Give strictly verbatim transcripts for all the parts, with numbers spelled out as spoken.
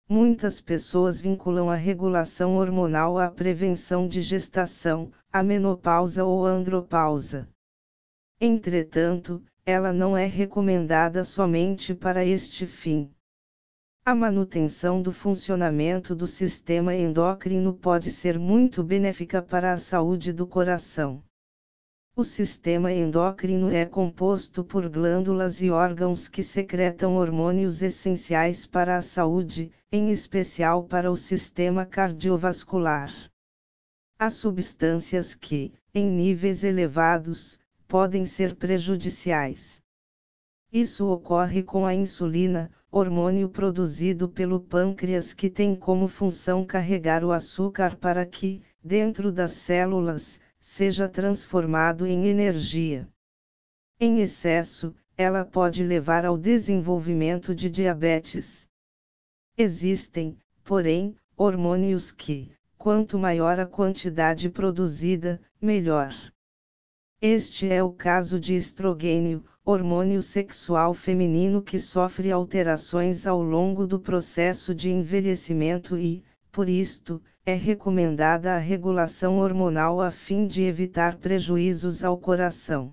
Muitas pessoas vinculam a regulação hormonal à prevenção de gestação, à menopausa ou andropausa. Entretanto, ela não é recomendada somente para este fim. A manutenção do funcionamento do sistema endócrino pode ser muito benéfica para a saúde do coração. O sistema endócrino é composto por glândulas e órgãos que secretam hormônios essenciais para a saúde, em especial para o sistema cardiovascular. Há substâncias que, em níveis elevados, podem ser prejudiciais. Isso ocorre com a insulina, hormônio produzido pelo pâncreas que tem como função carregar o açúcar para que, dentro das células, seja transformado em energia. Em excesso, ela pode levar ao desenvolvimento de diabetes. Existem, porém, hormônios que, quanto maior a quantidade produzida, melhor. Este é o caso de estrogênio, hormônio sexual feminino que sofre alterações ao longo do processo de envelhecimento e, por isto, é recomendada a regulação hormonal a fim de evitar prejuízos ao coração.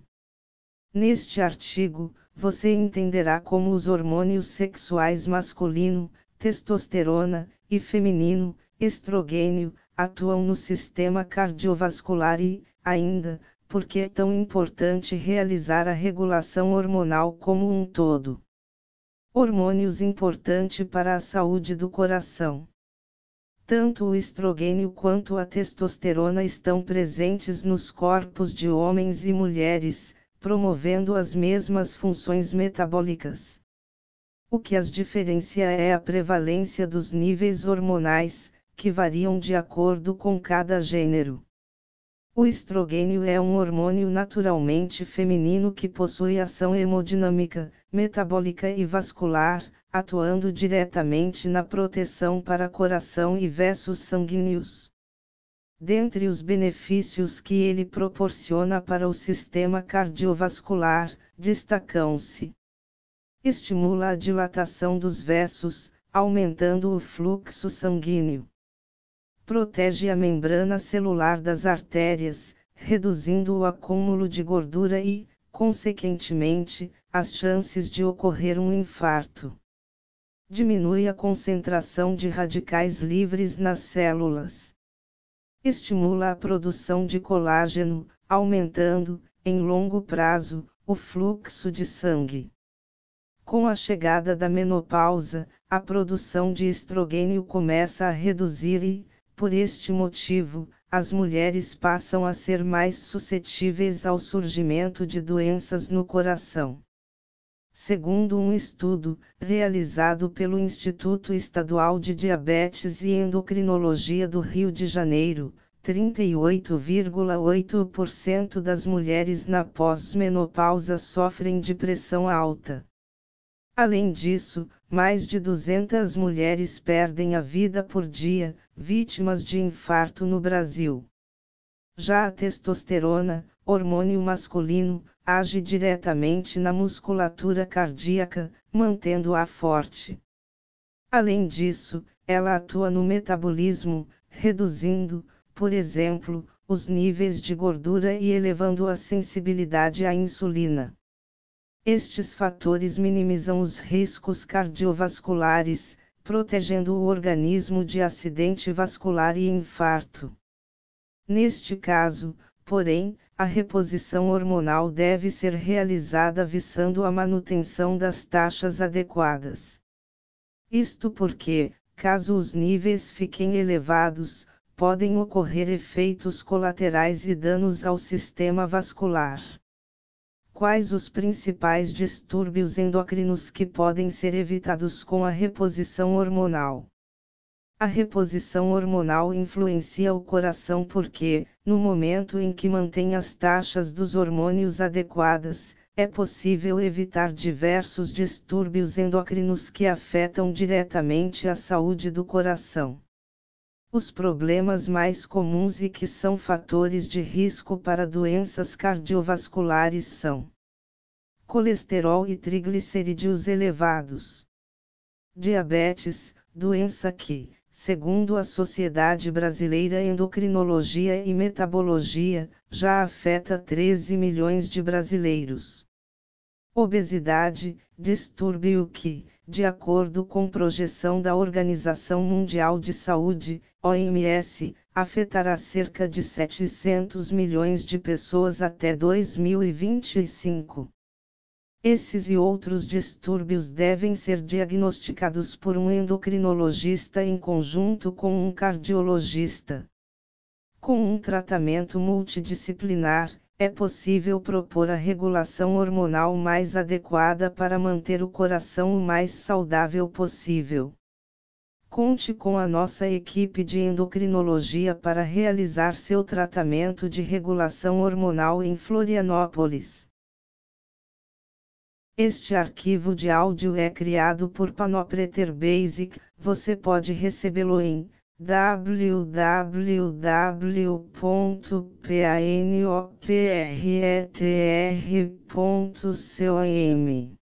Neste artigo, você entenderá como os hormônios sexuais masculino, testosterona, e feminino, estrogênio, atuam no sistema cardiovascular e, ainda, por que é tão importante realizar a regulação hormonal como um todo. Hormônios importante para a saúde do coração. Tanto o estrogênio quanto a testosterona estão presentes nos corpos de homens e mulheres, promovendo as mesmas funções metabólicas. O que as diferencia é a prevalência dos níveis hormonais, que variam de acordo com cada gênero. O estrogênio é um hormônio naturalmente feminino que possui ação hemodinâmica, metabólica e vascular, atuando diretamente na proteção para coração e vasos sanguíneos. Dentre os benefícios que ele proporciona para o sistema cardiovascular, destacam-se: estimula a dilatação dos vasos, aumentando o fluxo sanguíneo. Protege a membrana celular das artérias, reduzindo o acúmulo de gordura e, consequentemente, as chances de ocorrer um infarto. Diminui a concentração de radicais livres nas células. Estimula a produção de colágeno, aumentando, em longo prazo, o fluxo de sangue. Com a chegada da menopausa, a produção de estrogênio começa a reduzir e, por este motivo, as mulheres passam a ser mais suscetíveis ao surgimento de doenças no coração. Segundo um estudo, realizado pelo Instituto Estadual de Diabetes e Endocrinologia do Rio de Janeiro, trinta e oito vírgula oito por cento das mulheres na pós-menopausa sofrem de pressão alta. Além disso, mais de duzentas mulheres perdem a vida por dia, vítimas de infarto no Brasil. Já a testosterona, hormônio masculino, age diretamente na musculatura cardíaca, mantendo-a forte. Além disso, ela atua no metabolismo, reduzindo, por exemplo, os níveis de gordura e elevando a sensibilidade à insulina. Estes fatores minimizam os riscos cardiovasculares, protegendo o organismo de acidente vascular e infarto. Neste caso, porém, a reposição hormonal deve ser realizada visando a manutenção das taxas adequadas. Isto porque, caso os níveis fiquem elevados, podem ocorrer efeitos colaterais e danos ao sistema vascular. Quais os principais distúrbios endócrinos que podem ser evitados com a reposição hormonal? A reposição hormonal influencia o coração porque, no momento em que mantém as taxas dos hormônios adequadas, é possível evitar diversos distúrbios endócrinos que afetam diretamente a saúde do coração. Os problemas mais comuns e que são fatores de risco para doenças cardiovasculares são: colesterol e triglicerídeos elevados, diabetes, doença que, segundo a Sociedade Brasileira Endocrinologia e Metabologia, já afeta treze milhões de brasileiros. Obesidade, distúrbio que, de acordo com projeção da Organização Mundial de Saúde, O M S, afetará cerca de setecentos milhões de pessoas até dois mil e vinte e cinco. Esses e outros distúrbios devem ser diagnosticados por um endocrinologista em conjunto com um cardiologista. Com um tratamento multidisciplinar, é possível propor a regulação hormonal mais adequada para manter o coração o mais saudável possível. Conte com a nossa equipe de endocrinologia para realizar seu tratamento de regulação hormonal em Florianópolis. Este arquivo de áudio é criado por Panopreter Basic. Você pode recebê-lo em w w w ponto panopreter ponto com.